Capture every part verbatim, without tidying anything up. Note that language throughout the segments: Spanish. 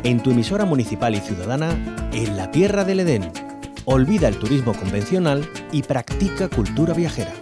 en tu emisora municipal y ciudadana, en la tierra del Edén. Olvida el turismo convencional y practica cultura viajera.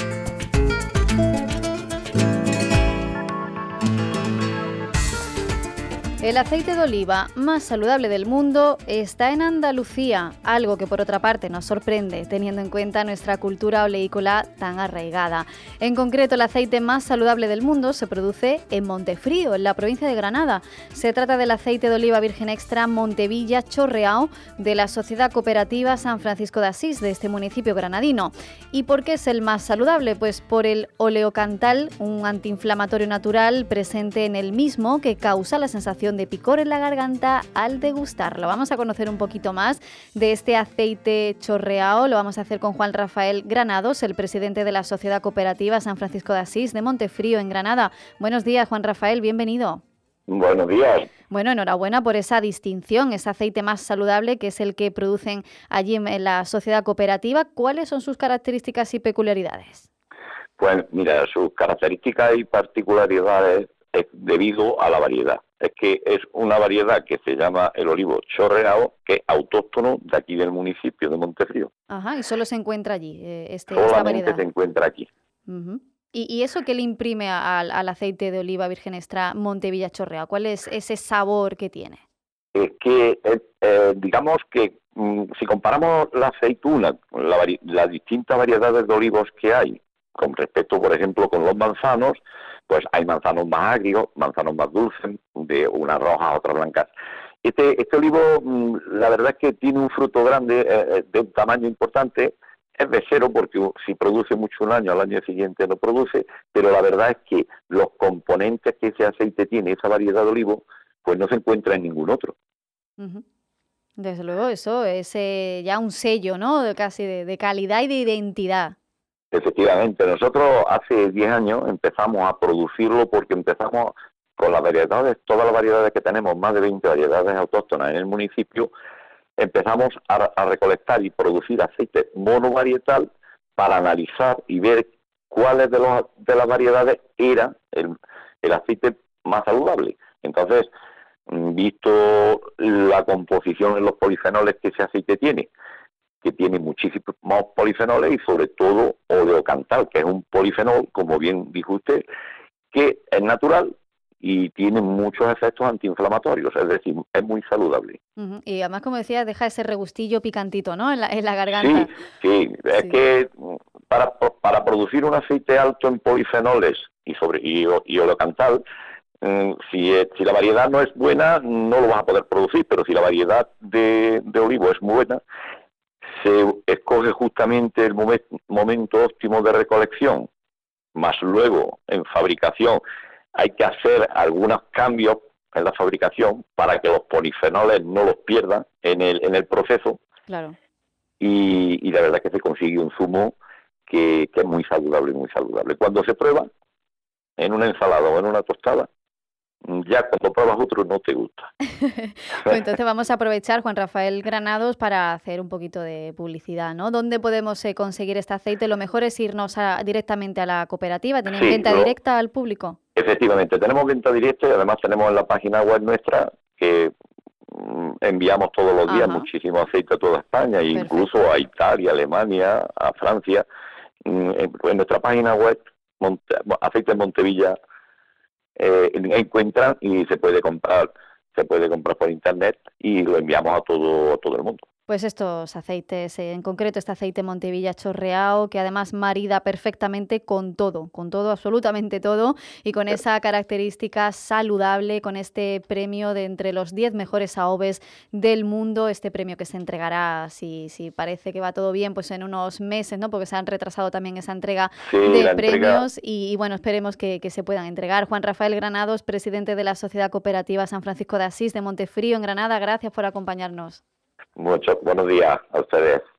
El aceite de oliva más saludable del mundo está en Andalucía, algo que por otra parte nos sorprende teniendo en cuenta nuestra cultura oleícola tan arraigada. En concreto, el aceite más saludable del mundo se produce en Montefrío, en la provincia de Granada. Se trata del aceite de oliva virgen extra Montevilla Chorreao de la Sociedad Cooperativa San Francisco de Asís de este municipio granadino. ¿Y por qué es el más saludable? Pues por el oleocantal, un antiinflamatorio natural presente en el mismo que causa la sensación de picor en la garganta al degustarlo. Vamos a conocer un poquito más de este aceite chorreao. Lo vamos a hacer con Juan Rafael Granados, el presidente de la Sociedad Cooperativa San Francisco de Asís de Montefrío, en Granada. Buenos días, Juan Rafael, bienvenido. Buenos días. Bueno, enhorabuena por esa distinción, ese aceite más saludable que es el que producen allí en la Sociedad Cooperativa. ¿Cuáles son sus características y peculiaridades? Pues mira, sus características y particularidades es debido a la variedad. Es que es una variedad que se llama el olivo chorreao, que es autóctono de aquí del municipio de Montefrío. Ajá, y solo se encuentra allí eh, este, esta variedad. Solamente se encuentra aquí. Uh-huh. ¿Y, ¿Y eso qué le imprime a, al, al aceite de oliva virgen extra Montevilla Chorreao? ¿Cuál es ese sabor que tiene? Es que, eh, eh, digamos que mm, si comparamos la aceituna, la vari- las distintas variedades de olivos que hay, con respecto, por ejemplo, con los manzanos, pues hay manzanos más agrios, manzanos más dulces, de unas rojas, otras blancas. Este, este olivo, la verdad es que tiene un fruto grande, eh, de un tamaño importante, es de cero porque si produce mucho un año, al año siguiente no produce, pero la verdad es que los componentes que ese aceite tiene, esa variedad de olivo, pues no se encuentra en ningún otro. Uh-huh. Desde luego, eso es eh, ya un sello, ¿no? De, casi de, de calidad y de identidad. Efectivamente, nosotros hace diez años empezamos a producirlo porque empezamos con las variedades, todas las variedades que tenemos, más de veinte variedades autóctonas en el municipio, empezamos a, a recolectar y producir aceite monovarietal para analizar y ver cuáles de, los, de las variedades era el, el aceite más saludable. Entonces, visto la composición en los polifenoles que ese aceite tiene, que tiene muchísimos polifenoles y sobre todo oleocantal, que es un polifenol, como bien dijo usted, que es natural y tiene muchos efectos antiinflamatorios, es decir, es muy saludable. Uh-huh. Y además, como decía, deja ese regustillo picantito, ¿no?, en la, en la garganta. Sí, sí, es sí. que para, para producir un aceite alto en polifenoles y, sobre, y, y oleocantal, Si, si la variedad no es buena, no lo vas a poder producir, pero si la variedad de, de olivo es muy buena, se escoge justamente el momen, momento óptimo de recolección, más luego en fabricación hay que hacer algunos cambios en la fabricación para que los polifenoles no los pierdan en el, en el proceso. Claro. Y, y la verdad es que se consigue un zumo que, que es muy saludable, muy saludable. Cuando se prueba en una ensalada o en una tostada, ya cuando pruebas otro no te gusta. Pues entonces vamos a aprovechar, Juan Rafael Granados, para hacer un poquito de publicidad, ¿no? ¿Dónde podemos eh, conseguir este aceite? Lo mejor es irnos a, directamente a la cooperativa. ¿Tienen sí, venta lo, directa al público? Efectivamente, tenemos venta directa y además tenemos en la página web nuestra que mm, enviamos todos los días Ajá. muchísimo aceite a toda España, e incluso a Italia, Alemania, a Francia. Mm, en, en nuestra página web, Monte, Aceite Montevilla, Eh, encuentran y se puede comprar se puede comprar por internet y lo enviamos a todo a todo el mundo. Pues estos aceites, en concreto este aceite Montevilla Chorreao, que además marida perfectamente con todo, con todo, absolutamente todo, y con esa característica saludable, con este premio de entre los diez mejores A O V E S del mundo, este premio que se entregará, si, si parece que va todo bien, pues en unos meses, ¿no? Porque se han retrasado también esa entrega sí, de premios entrega... y, y bueno, esperemos que, que se puedan entregar. Juan Rafael Granados, presidente de la Sociedad Cooperativa San Francisco de Asís de Montefrío, en Granada, gracias por acompañarnos. Muchos buenos días a ustedes.